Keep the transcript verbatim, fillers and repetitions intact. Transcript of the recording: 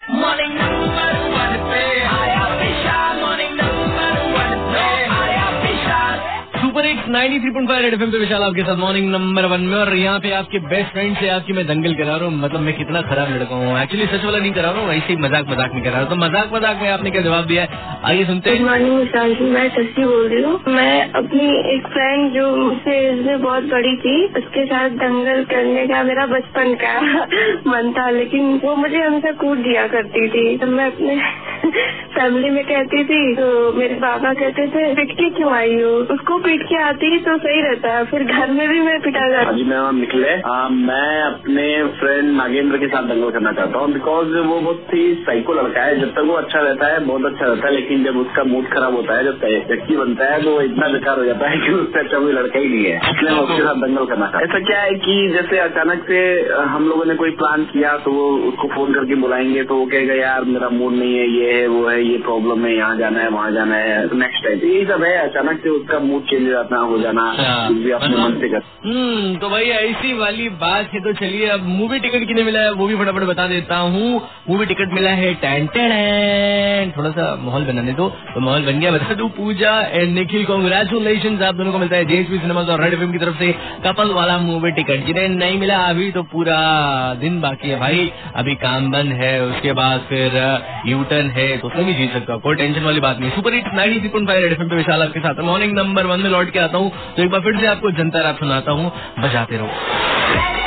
Morning number one पे आया विशाल, morning number one पे आया Vishal. Super hits ninety three point five Red FM पे विशाल आपके साथ मॉर्निंग नंबर वन में। और यहाँ पे आपके बेस्ट फ्रेंड से आपकी मैं दंगल करा रहा हूँ। मतलब मैं कितना खराब लड़का हूँ। एक्चुअली सच वाला नहीं करा रहा हूँ, ऐसे ही मजाक मजाक में करा रहा हूँ। तो मजाक मजाक में आपने क्या जवाब दिया है, आइए सुनते हैं। मॉर्निंग विशाल जी, मैं शशि बोल रही हूँ। मैं अपनी एक फ्रेंड जो मुझसे एज में बहुत बड़ी थी, उसके साथ दंगल करने का मेरा बचपन का मन था, लेकिन वो मुझे हमेशा कूट दिया करती थी। तो मैं अपने फैमिली में कहती थी तो मेरे पापा कहते थे पिट के क्यों आई हो, उसको पीट के आती तो सही रहता है। फिर घर में भी मैं पिटा जाती। जी मेरा नाम निखिल है। आ, मैं अपने फ्रेंड नागेंद्र के साथ दंगल करना चाहता हूँ, बिकॉज वो बहुत ही साइको लड़का है। जब तक वो अच्छा रहता है बहुत अच्छा रहता है, लेकिन जब उसका मूड खराब होता है, जब व्यक्ति बनता है तो वो इतना बेकार हो जाता है कि उससे अच्छा कोई लड़का ही नहीं है। इसलिए मैं उसके साथ दंगल करना चाहता हूँ। ऐसा क्या है कि जैसे अचानक से हम लोगों ने कोई प्लान किया तो वो उसको फोन करके बुलाएंगे तो वो कहेगा यार मेरा मूड नहीं है, ये है वो है, ये प्रॉब्लम है, यहाँ जाना है वहाँ जाना है, नेक्स्ट टाइम। यही सब है, अचानक से उसका मूड चेंज हो जाना हो जाना भी अपने मन से कर। हम्म तो भाई ऐसी वाली बात है। तो चलिए अब मूवी टिकट कितने मिला है वो भी फटाफट बता देता हूँ। मूवी टिकट मिला है टेन टेन। थोड़ा सा माहौल बनाने दो, तो माहौल बन गया। बता दूं पूजा एंड निखिल कॉन्ग्रेचुलेशन, आप दोनों को मिलता है जेएसपी सिनेमाज और रेड एफएम की तरफ से कपल वाला मूवी टिकट। जिन्हें नहीं मिला अभी तो पूरा दिन बाकी है भाई, अभी काम बंद है, उसके बाद फिर यू टर्न है, तो उसमें भी जीत सकता हूँ, कोई टेंशन वाली बात नहीं। Super hits ninety three point five Red FM पे विशाल आपके साथ मॉर्निंग नंबर वन में लौट के आता हूँ। तो एक बार फिर से आपको जनता रैप सुनाता हूँ, बजाते रहो।